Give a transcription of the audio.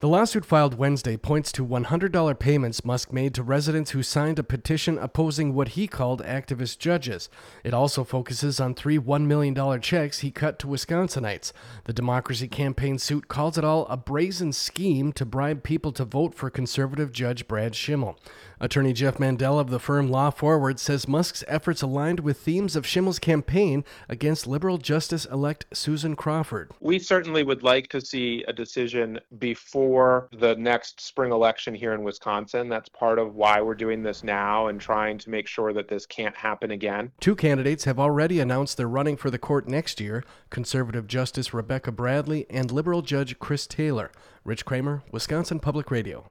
The lawsuit filed Wednesday points to $100 payments Musk made to residents who signed a petition opposing what he called activist judges. It also focuses on three $1 million checks he cut to Wisconsinites. The Democracy Campaign suit calls it all a brazen scheme to bribe people to vote for conservative Judge Brad Schimel. Attorney Jeff Mandel of the firm Law Forward says Musk's efforts aligned with themes of Schimel's campaign against liberal Justice-elect Susan Crawford. We certainly would like to see a decision before the next spring election here in Wisconsin. That's part of why we're doing this now and trying to make sure that this can't happen again. Two candidates have already announced they're running for the court next year, conservative Justice Rebecca Bradley and liberal Judge Chris Taylor. Rich Kramer, Wisconsin Public Radio.